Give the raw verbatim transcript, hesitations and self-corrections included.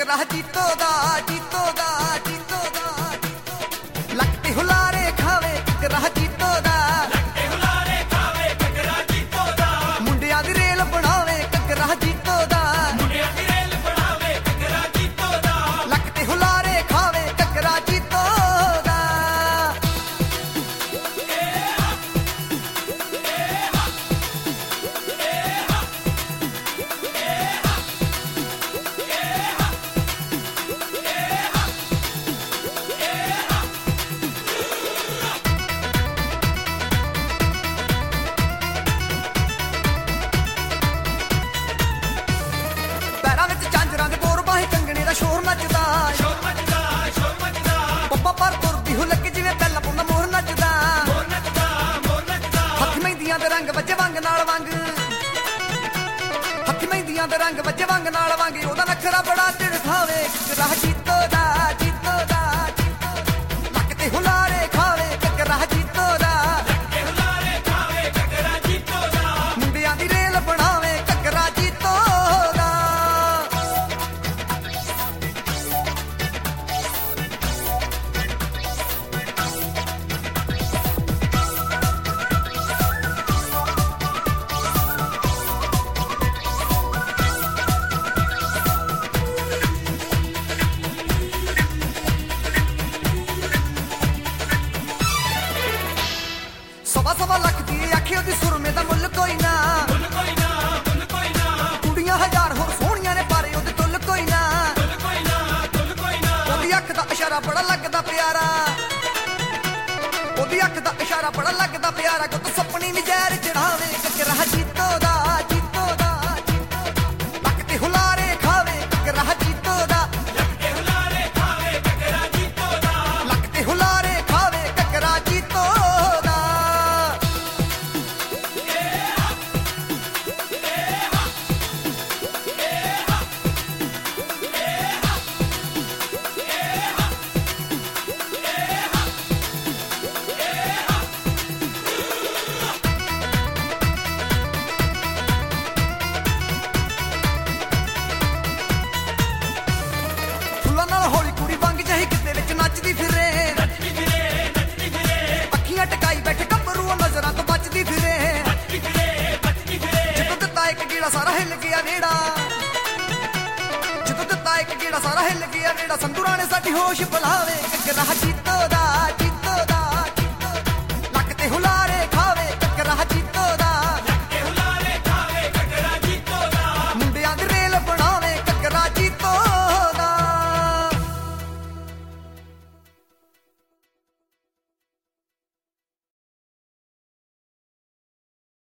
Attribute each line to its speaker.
Speaker 1: ककरा जीतो दा जीतो दा जीतो दा लगते हुलारे खावे ककरा जीतो दा लगते हुलारे खावे ककरा जीतो दा मुंडिया दी रेल बनावे ककरा जीतो दा मुंडिया दी रेल बनावे ककरा जीतो दा लगते हुलारे खावे ककरा जीतो दा शोर मचदा शोर मचदा शोर मचदा पप्पा पर तुरदी हो लगे जिवें पहला पुंदा मोर नचदा मोर नचदा मोर नचदा हथ मेहंदियां दे रंग वजे वंग नाल वंग हथ मेहंदियां दे रंग वजे वंग नाल वंग ओदा नखरा बड़ा तिड़खावे ककरा जीतो दा जीतो दा लगते हुलारे खावे ककरा जीतो दा लगते हुलारे खावे ककरा जीतो दा मुंडियां दी रेल बनावे ककरा जीतो दा सवा सवा लख दी आखे ओदी सुरमे दा मुੱਲ कोई ना मुੱਲ कोई ना मुੱਲ कोई ना कुड़ियां हजार होर सोहणियां ने पारे ओदे तुल कोई ना तुल कोई ना तुल कोई ना ओदी अख दा इशारा बड़ा लगदा प्यारा ओदी अख दा इशारा बड़ा लगदा प्यारा गुੱਤ सपनी नजर चढ़ावे ककरा जीतो दा जीतो दा लगते हुलारे खावे ककरा जीतो दा लगते हुलारे खावे ककरा जीतो दा लगते हुलारे खावे ककरा जीतो दा हौली कुड़ी वांग चाहे किते विच नचदी फिरे नचदी फिरे नचदी फिरे अखियां टकाई बैठे गब्बरू नजरां तो बचदी फिरे बचदी फिरे बचदी फिरे जिद्दों दित्ता इक गेड़ा सारा हिल गया नेड़ा जिद्दों दित्ता इक गेड़ा सारा हिल गया नेड़ा संधूरां ने साडी होश बुलावे ककरा जीतो दा जीतो दा लगते हुलारे